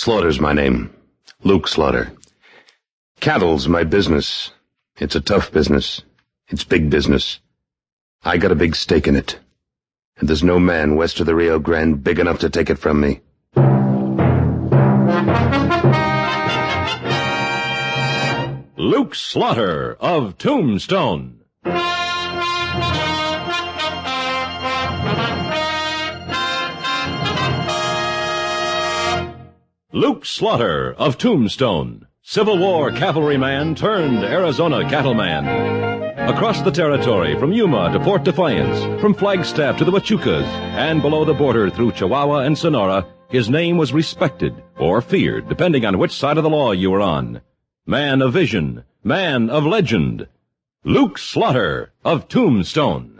Slaughter's my name. Luke Slaughter. Cattle's my business. It's a tough business. It's big business. I got a big stake in it. And there's no man west of the Rio Grande big enough to take it from me. Luke Slaughter of Tombstone. Luke Slaughter of Tombstone, Civil War cavalryman turned Arizona cattleman. Across the territory, from Yuma to Fort Defiance, from Flagstaff to the Huachucas, and below the border through Chihuahua and Sonora, his name was respected or feared, depending on which side of the law you were on. Man of vision, man of legend, Luke Slaughter of Tombstone.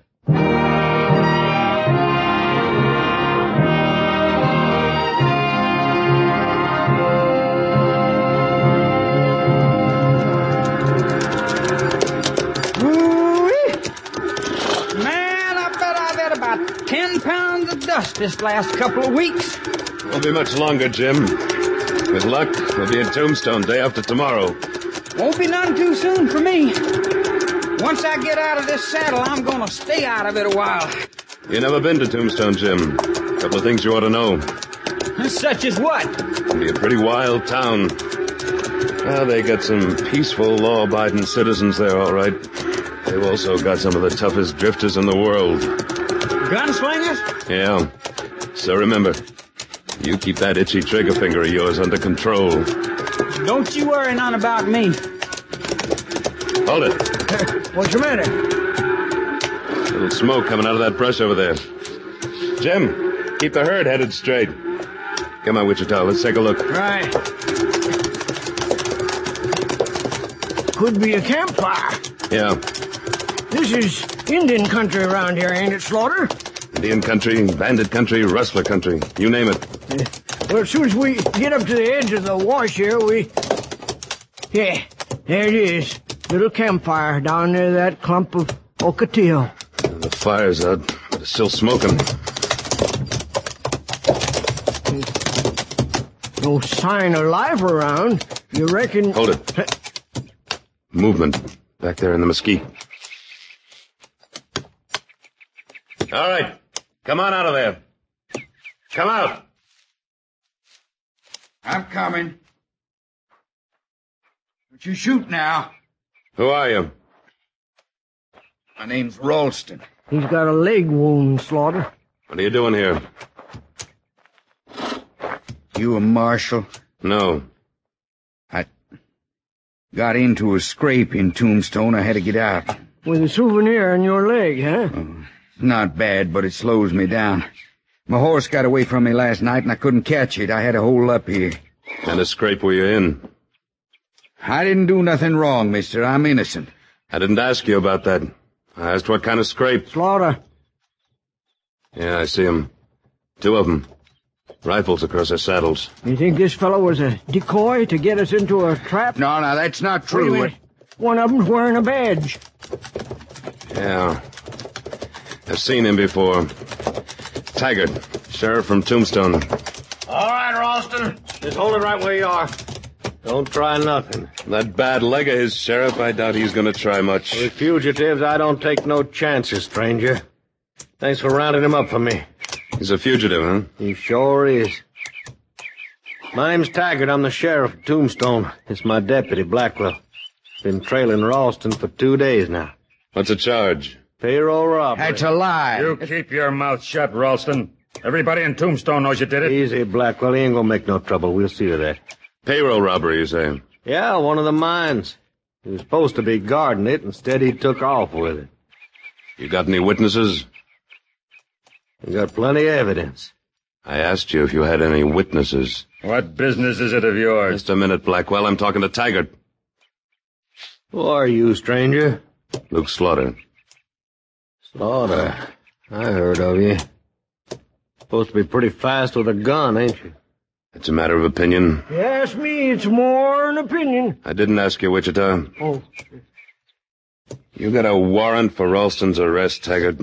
About 10 pounds of dust this last couple of weeks. Won't be much longer, Jim. With luck, we'll be in Tombstone day after tomorrow. Won't be none too soon for me. Once I get out of this saddle, I'm gonna stay out of it a while. You never been to Tombstone, Jim. Couple of things you ought to know. Such as what? It'll be a pretty wild town. Well, they got some peaceful, law-abiding citizens there, all right. They've also got some of the toughest drifters in the world. Gunslingers? Yeah. So remember, you keep that itchy trigger finger of yours under control. Don't you worry none about me. Hold it. What's the matter? Little smoke coming out of that brush over there. Jim, keep the herd headed straight. Come on, Wichita, let's take a look. Right. Could be a campfire. Yeah. This is Indian country around here, ain't it, Slaughter? Indian country, bandit country, rustler country. You name it. Well, as soon as we get up to the edge of the wash here, Yeah, there it is. Little campfire down near that clump of ocotillo. The fire's out, but it's still smoking. No sign of life around. You reckon... Hold it. Movement. Back there in the mesquite. All right. Come on out of there. Come out. I'm coming. Don't you shoot now. Who are you? My name's Ralston. He's got a leg wound, Slaughter. What are you doing here? You a marshal? No. I got into a scrape in Tombstone. I had to get out. With a souvenir in your leg, huh? Not bad, but it slows me down. My horse got away from me last night, and I couldn't catch it. I had to hold up here. What kind of scrape were you in? I didn't do nothing wrong, mister. I'm innocent. I didn't ask you about that. I asked what kind of scrape. Slaughter. Yeah, I see 'em. 2 of 'em. Rifles across their saddles. You think this fellow was a decoy to get us into a trap? No, that's not Wait a true. minute. One of them's wearing a badge. Yeah. I've seen him before. Taggart, sheriff from Tombstone. All right, Ralston. Just hold it right where you are. Don't try nothing. That bad leg of his, Sheriff, I doubt he's going to try much. With fugitives, I don't take no chances, stranger. Thanks for rounding him up for me. He's a fugitive, huh? He sure is. My name's Taggart. I'm the sheriff of Tombstone. It's my deputy, Blackwell. Been trailing Ralston for 2 days now. What's the charge? Payroll robbery. That's a lie. You keep your mouth shut, Ralston. Everybody in Tombstone knows you did it. Easy, Blackwell. He ain't gonna make no trouble. We'll see to that. Payroll robbery, you say? Yeah, one of the mines. He was supposed to be guarding it. Instead, he took off with it. You got any witnesses? We got plenty of evidence. I asked you if you had any witnesses. What business is it of yours? Just a minute, Blackwell. I'm talking to Taggart. Who are you, stranger? Luke Slaughter. Slaughter. I heard of you. Supposed to be pretty fast with a gun, ain't you? It's a matter of opinion. You ask me, it's more an opinion. I didn't ask you, Wichita. Oh. You got a warrant for Ralston's arrest, Taggart.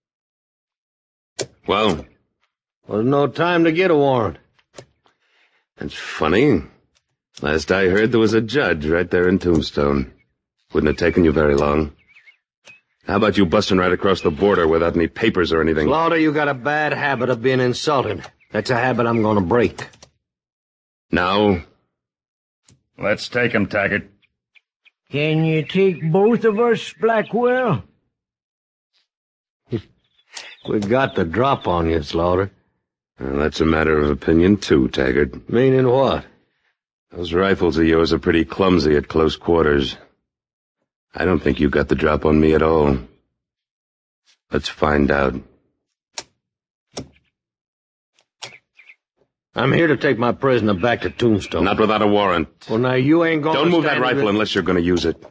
Well? There's no time to get a warrant. That's funny. Last I heard, there was a judge right there in Tombstone. Wouldn't have taken you very long. How about you busting right across the border without any papers or anything? Slaughter, you got a bad habit of being insulted. That's a habit I'm gonna break. Now? Let's take him, Taggart. Can you take both of us, Blackwell? We got the drop on you, Slaughter. Well, that's a matter of opinion, too, Taggart. Meaning what? Those rifles of yours are pretty clumsy at close quarters. I don't think you got the drop on me at all. Let's find out. I'm here to take my prisoner back to Tombstone. Not without a warrant. Well, now you ain't gonna Don't move that stand rifle unless you're gonna use it.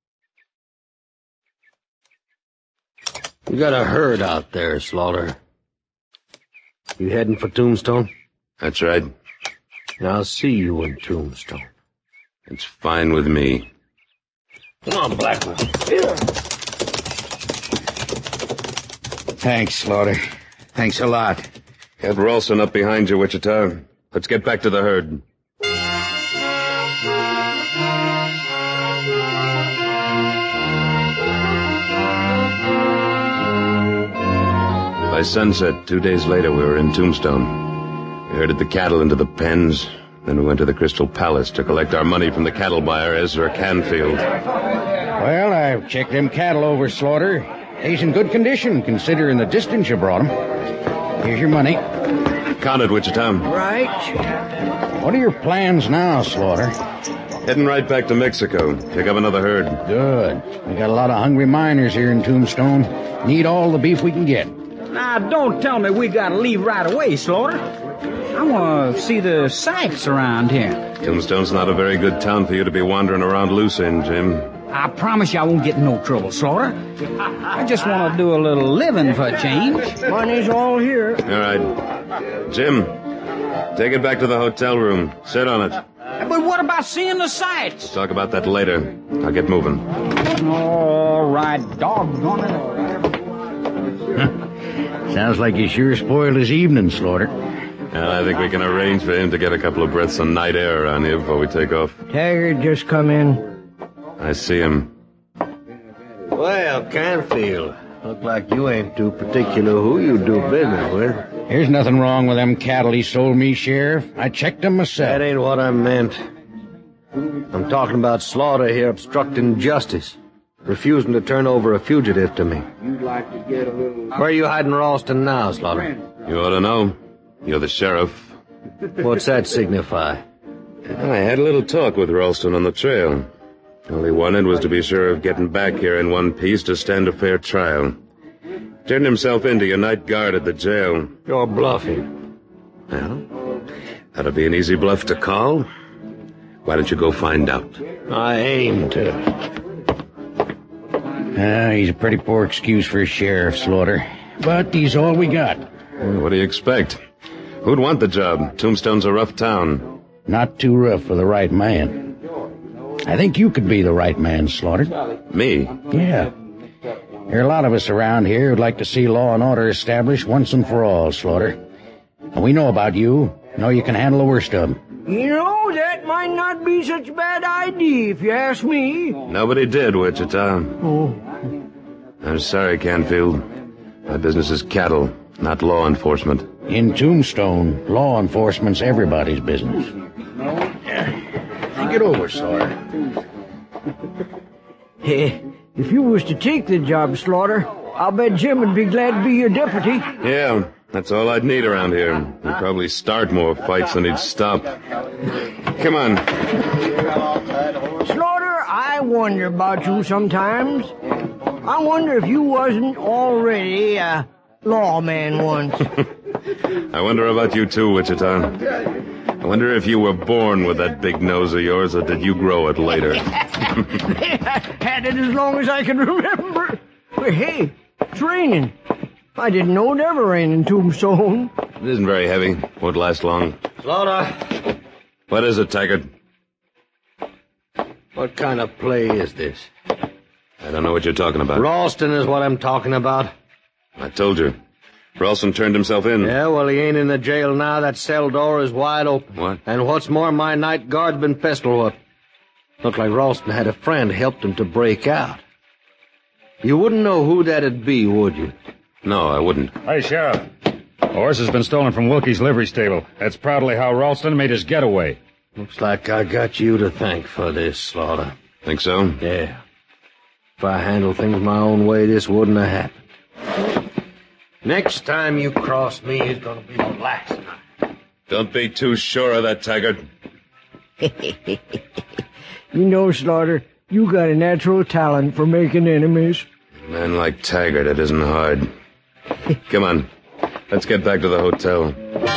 You got a herd out there, Slaughter. You heading for Tombstone? That's right. I'll see you in Tombstone. It's fine with me. Come on, Blackwell. Thanks, Slaughter. Thanks a lot. Get Ralston up behind you, Wichita. Let's get back to the herd. By sunset, 2 days later, we were in Tombstone. We herded the cattle into the pens. Then we went to the Crystal Palace to collect our money from the cattle buyer, Ezra Canfield. Well, I've checked them cattle over, Slaughter. He's in good condition, considering the distance you brought him. Here's your money. Count it, Wichita. Right. What are your plans now, Slaughter? Heading right back to Mexico. Pick up another herd. Good. We got a lot of hungry miners here in Tombstone. Need all the beef we can get. Now, don't tell me we gotta leave right away, Slaughter. I want to see the sights around here. Tombstone's not a very good town for you to be wandering around loose in, Jim. I promise you I won't get in no trouble, Slaughter. I just want to do a little living for a change. Money's all here. All right. Jim, take it back to the hotel room. Sit on it. But what about seeing the sights? Talk about that later. I'll get moving. All right, doggone it. Sounds like you sure spoiled his evening, Slaughter. Well, I think we can arrange for him to get a couple of breaths of night air around here before we take off. Taggart just come in. I see him. Well, Canfield, look like you ain't too particular who you do business with. There's nothing wrong with them cattle he sold me, Sheriff. I checked them myself. That ain't what I meant. I'm talking about Slaughter here obstructing justice, refusing to turn over a fugitive to me. Where are you hiding Ralston now, Slaughter? You ought to know. You're the sheriff. What's that signify? I had a little talk with Ralston on the trail. All he wanted was to be sure of getting back here in one piece to stand a fair trial. Turned himself into your night guard at the jail. You're bluffing. Well, that'll be an easy bluff to call. Why don't you go find out? I aim to. He's a pretty poor excuse for a sheriff, Slaughter. But he's all we got. What do you expect? Who'd want the job? Tombstone's a rough town. Not too rough for the right man. I think you could be the right man, Slaughter. Me? Yeah. There are a lot of us around here who'd like to see law and order established once and for all, Slaughter. And we know about you. Know you can handle the worst of them. You know, that might not be such a bad idea, if you ask me. Nobody did, Wichita. Oh. I'm sorry, Canfield. My business is cattle, not law enforcement. In Tombstone, law enforcement's everybody's business. Think it over, Slaughter. Hey, if you was to take the job, Slaughter, I'll bet Jim would be glad to be your deputy. Yeah, that's all I'd need around here. He'd probably start more fights than he'd stop. Come on. Slaughter, I wonder about you sometimes. I wonder if you wasn't already a lawman once. I wonder about you too, Wichita. I wonder if you were born with that big nose of yours, or did you grow it later? I had it as long as I can remember. But hey, it's raining. I didn't know it ever rained in Tombstone. It isn't very heavy. Won't last long. Slaughter! What is it, Taggart? What kind of play is this? I don't know what you're talking about. Ralston is what I'm talking about. I told you. Ralston turned himself in. Yeah, well, he ain't in the jail now. That cell door is wide open. What? And what's more, my night guard's been pistol whipped. Looked like Ralston had a friend helped him to break out. You wouldn't know who that'd be, would you? No, I wouldn't. Hey, Sheriff. A horse has been stolen from Wilkie's livery stable. That's probably how Ralston made his getaway. Looks like I got you to thank for this, Slaughter. Think so? Yeah. If I handled things my own way, this wouldn't have happened. Next time you cross me is gonna be the last time. Don't be too sure of that, Taggart. You know, Slaughter, you got a natural talent for making enemies. A man like Taggart, it isn't hard. Come on. Let's get back to the hotel.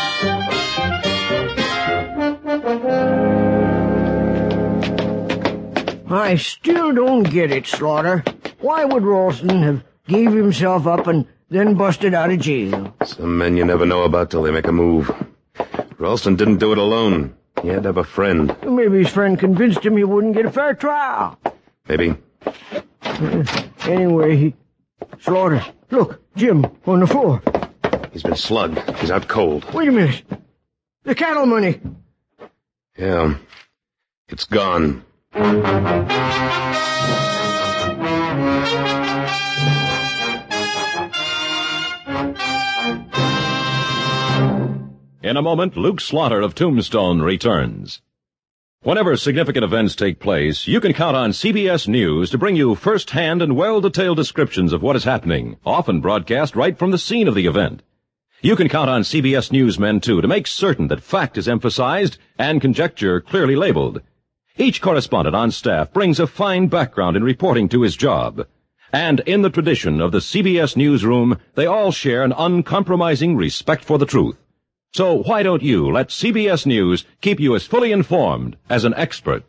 I still don't get it, Slaughter. Why would Ralston have gave himself up and then busted out of jail? Some men you never know about till they make a move. Ralston didn't do it alone. He had to have a friend. Maybe his friend convinced him he wouldn't get a fair trial. Maybe. Anyway, Slaughter, look, Jim, on the floor. He's been slugged. He's out cold. Wait a minute. The cattle money. Yeah. It's gone. In a moment, Luke Slaughter of Tombstone returns. Whenever significant events take place, you can count on CBS News to bring you first-hand and well-detailed descriptions of what is happening, often broadcast right from the scene of the event. You can count on CBS Newsmen, too, to make certain that fact is emphasized and conjecture clearly labeled. Each correspondent on staff brings a fine background in reporting to his job. And in the tradition of the CBS newsroom, they all share an uncompromising respect for the truth. So why don't you let CBS News keep you as fully informed as an expert?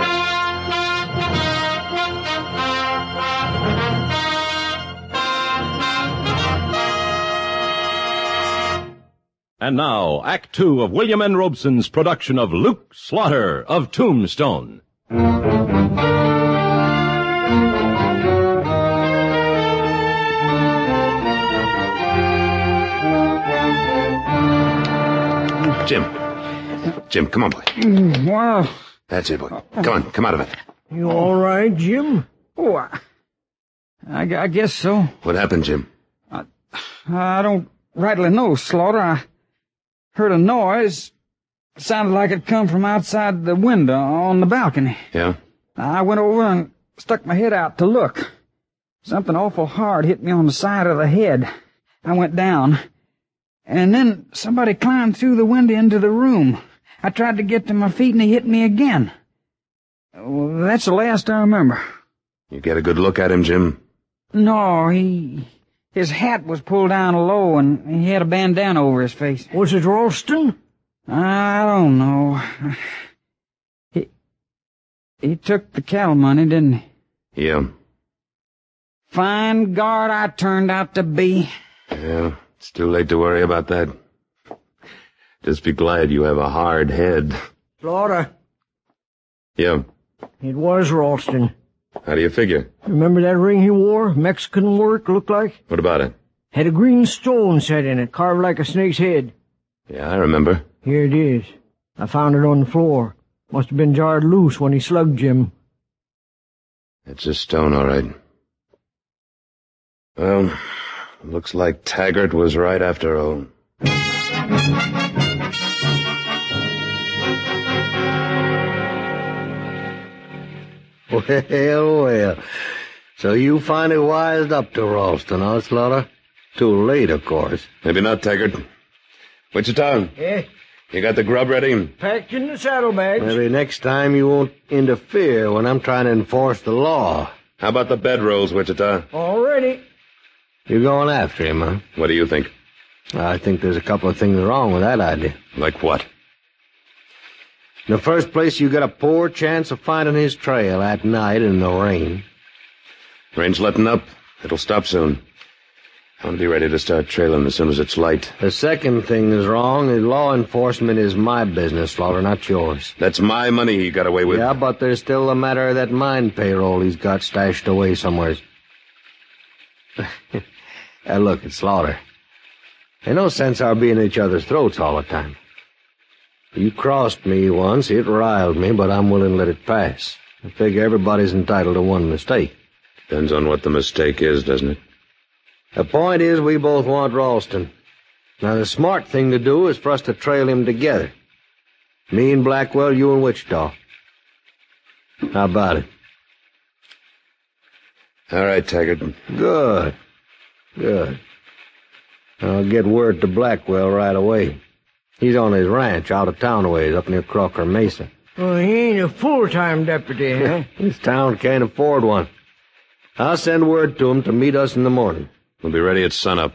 And now, Act Two of William N. Robeson's production of Luke Slaughter of Tombstone. Jim, come on, boy. Well, That's it, boy. Come on, come out of it. You all right, Jim? oh, I guess so. What happened, Jim? I don't rightly know, Slaughter. I heard a noise. It sounded like it come from outside the window on the balcony. Yeah? I went over and stuck my head out to look. Something awful hard hit me on the side of the head. I went down. And then somebody climbed through the window into the room. I tried to get to my feet and he hit me again. Well, that's the last I remember. You get a good look at him, Jim? No, his hat was pulled down low and he had a bandana over his face. Was it Ralston? I don't know. He took the cattle money, didn't he? Yeah. Fine guard I turned out to be. Yeah, it's too late to worry about that. Just be glad you have a hard head. Slaughter, Yeah. it was Ralston. How do you figure? Remember that ring he wore? Mexican work, looked like? What about it? Had a green stone set in it, carved like a snake's head. Yeah, I remember. Here it is. I found it on the floor. Must have been jarred loose when he slugged Jim. It's a stone, all right. Well, looks like Taggart was right after all. Well. So you finally wised up to Ralston, huh, Slaughter? Too late, of course. Maybe not, Taggart. Wichita, Eh? you got the grub ready? Packed in the saddlebags. Maybe next time you won't interfere when I'm trying to enforce the law. How about the bedrolls, Wichita? All ready. You're going after him, huh? What do you think? I think there's a couple of things wrong with that idea. Like what? In the first place, you got a poor chance of finding his trail at night in the rain. Rain's letting up. It'll stop soon. I want to be ready to start trailing as soon as it's light. The second thing is wrong is law enforcement is my business, Slaughter, not yours. That's my money he got away with. Yeah, but there's still the matter of that mine payroll he's got stashed away somewhere. Look, it's Slaughter. Ain't no sense our being at each other's throats all the time. You crossed me once, it riled me, but I'm willing to let it pass. I figure everybody's entitled to one mistake. Depends on what the mistake is, doesn't it? The point is we both want Ralston. Now, the smart thing to do is for us to trail him together. Me and Blackwell, you and Wichita. How about it? All right, Taggart. Good. I'll get word to Blackwell right away. He's on his ranch out of town a ways up near Crocker Mesa. Oh, he ain't a full-time deputy, huh? This town can't afford one. I'll send word to him to meet us in the morning. We'll be ready at sunup.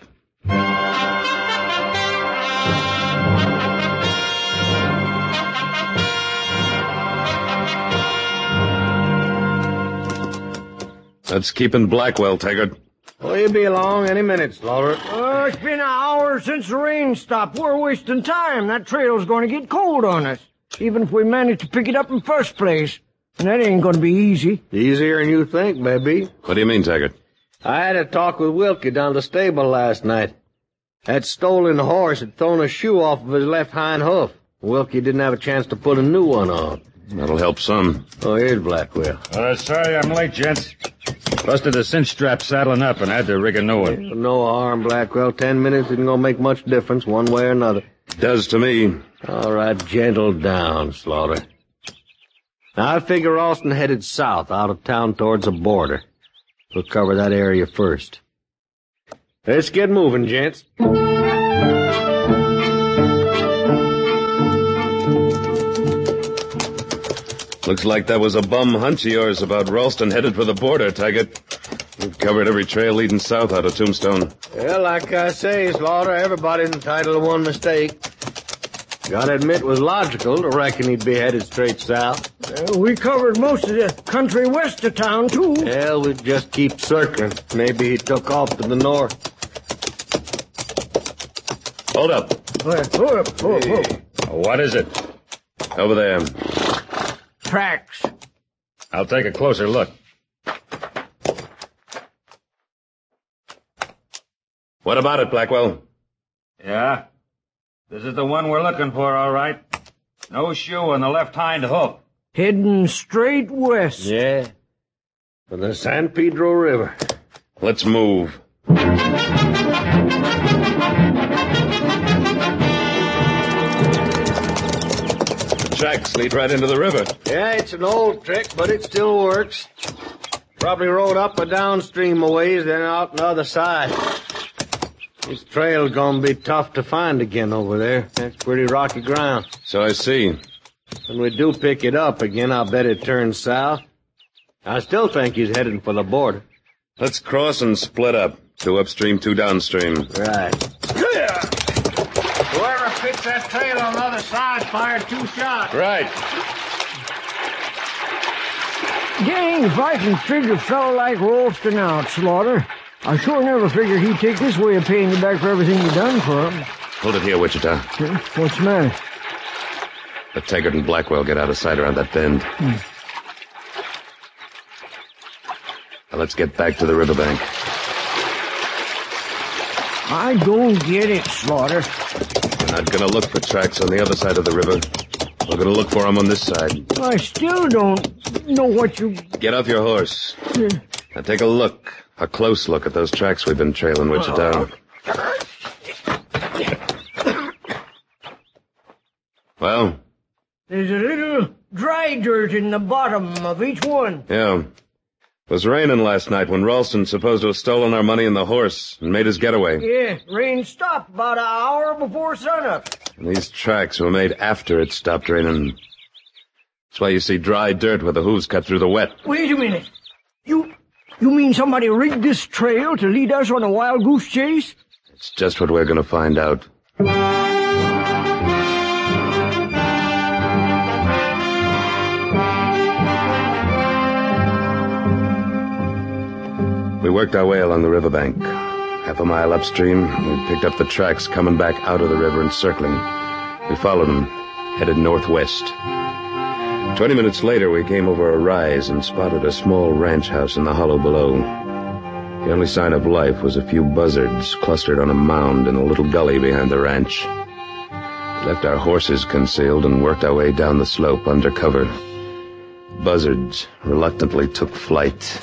Let's keep in Blackwell, Taggart. Oh, he'll be along any minute, Slaughter. Oh, it's been an hour since the rain stopped. We're wasting time. That trail's going to get cold on us, even if we manage to pick it up in first place. And that ain't going to be easy. Easier than you think, maybe. What do you mean, Taggart? I had a talk with Wilkie down at the stable last night. That stolen horse had thrown a shoe off of his left hind hoof. Wilkie didn't have a chance to put a new one on. That'll help some. Oh, here's Blackwell. Sorry I'm late, gents. Busted the cinch strap saddling up and had to rig a new one. No harm, Blackwell. 10 minutes isn't gonna make much difference one way or another. Does to me. All right, gentle down, Slaughter. Now, I figure Ralston headed south, out of town towards the border. We'll cover that area first. Let's get moving, gents. Looks like that was a bum hunch of yours about Ralston headed for the border, Taggart. We've covered every trail leading south out of Tombstone. Well, like I say, Slaughter, everybody's entitled to one mistake. Gotta admit it was logical to reckon he'd be headed straight south. We covered most of the country west of town, too. Hell, we'd just keep circling. Maybe he took off to the north. Hold up. Hold up. What is it? Over there. Tracks. I'll take a closer look. What about it, Blackwell? Yeah? This is the one we're looking for, all right. No shoe on the left hind hoof. Heading straight west. Yeah. For the San Pedro River. Let's move. Tracks lead right into the river. Yeah, it's an old trick, but it still works. Probably rode up or downstream a ways, then out on the other side. This trail's gonna be tough to find again over there. That's pretty rocky ground. So I see. When we do pick it up again, I'll bet it turns south. I still think he's heading for the border. Let's cross and split up. 2 upstream, 2 downstream. Right. Whoever picked that trail on the other side fired 2 shots. Right. Dang, if I can figure a fellow like Ralston out, Slaughter, I sure never figured he'd take this way of paying you back for everything you done for him. Hold it here, Wichita. What's the matter? Let Taggart and Blackwell get out of sight around that bend. Now let's get back to the riverbank. I don't get it, Slaughter. We're not gonna look for tracks on the other side of the river. We're gonna look for them on this side. I still don't know what you... Get off your horse. Now take a look. A close look at those tracks we've been trailing, Wichita. Well? There's a little dry dirt in the bottom of each one. Yeah. It was raining last night when Ralston supposed to have stolen our money and the horse and made his getaway. Yeah, rain stopped about an hour before sunup. And these tracks were made after it stopped raining. That's why you see dry dirt where the hooves cut through the wet. Wait a minute. You mean somebody rigged this trail to lead us on a wild goose chase? It's just what we're gonna find out. We worked our way along the riverbank. 1/2 mile upstream, we picked up the tracks coming back out of the river and circling. We followed them, headed northwest. 20 minutes later, we came over a rise and spotted a small ranch house in the hollow below. The only sign of life was a few buzzards clustered on a mound in a little gully behind the ranch. We left our horses concealed and worked our way down the slope under cover. Buzzards reluctantly took flight.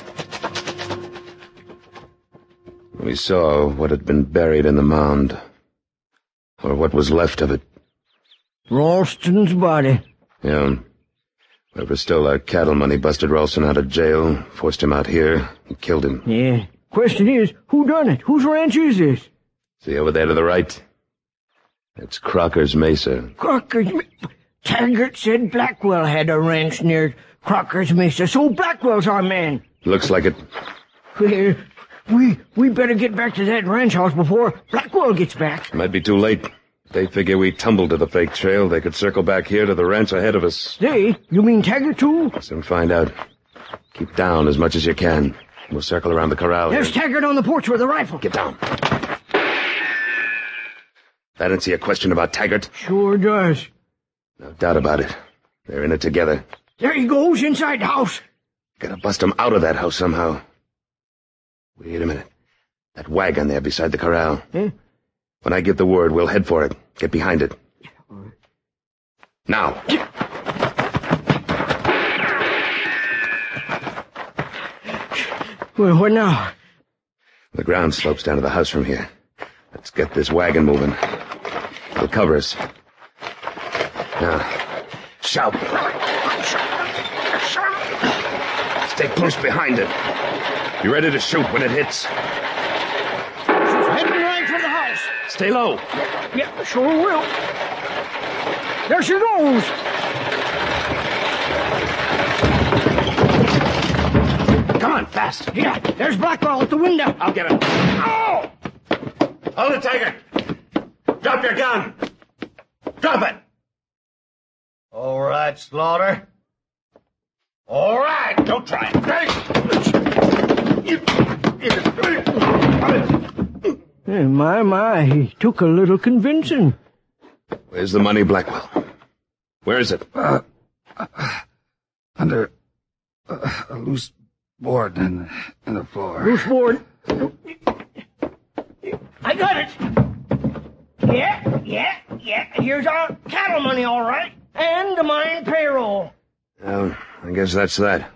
We saw what had been buried in the mound, or what was left of it. Ralston's body. Yeah. Whoever stole our cattle money busted Ralston out of jail, forced him out here, and killed him. Yeah. Question is, who done it? Whose ranch is this? See over there to the right? It's Crocker's Mesa. Crocker's Taggart said Blackwell had a ranch near Crocker's Mesa, so Blackwell's our man. Looks like it. Well, we better get back to that ranch house before Blackwell gets back. Might be too late. They figure we tumbled to the fake trail. They could circle back here to the ranch ahead of us. They? You mean Taggart too? Soon find out. Keep down as much as you can. We'll circle around the corral. There's here. Taggart on the porch with a rifle. Get down. That answer your question about Taggart? Sure does. No doubt about it. They're in it together. There he goes, inside the house. Gotta bust him out of that house somehow. Wait a minute. That wagon there beside the corral. Huh? When I give the word, we'll head for it. Get behind it. Now. Well, what now? The ground slopes down to the house from here. Let's get this wagon moving. It'll cover us. Now, shout. Stay close behind it. Be ready to shoot when it hits. She's heading right for the house. Stay low. Yeah, sure will. There she goes. Come on, fast. Yeah, there's Blackwell at the window. I'll get him. Oh! Hold it, Taggart. Drop your gun. Drop it. All right, Slaughter. All right. Don't try it. Hey, my, he took a little convincing. Where's the money, Blackwell? Where is it? Under a loose board in the floor. Loose board. I got it. Yeah. Here's our cattle money, all right. And the mine payroll. Well, I guess that's that.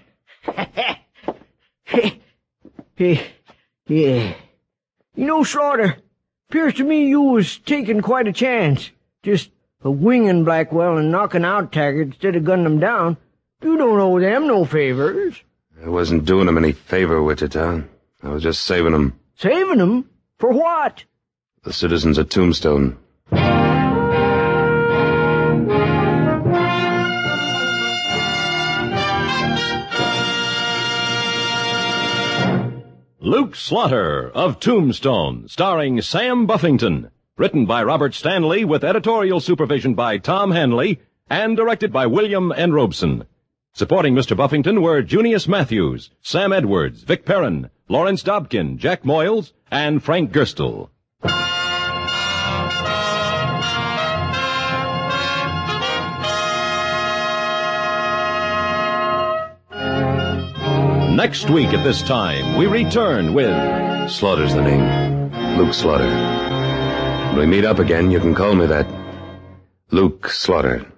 Yeah. You know, Slaughter, 'pears to me you was taking quite a chance. Just winging Blackwell and knocking out Taggart instead of gunning him down. You don't owe them no favors. I wasn't doing him any favor, Wichita. I was just saving him. Saving him? For what? The citizens of Tombstone. Luke Slaughter of Tombstone, starring Sam Buffington. Written by Robert Stanley with editorial supervision by Tom Hanley and directed by William N. Robeson. Supporting Mr. Buffington were Junius Matthews, Sam Edwards, Vic Perrin, Lawrence Dobkin, Jack Moyles, and Frank Gerstle. Next week at this time, we return with... Slaughter's the name. Luke Slaughter. When we meet up again, you can call me that. Luke Slaughter.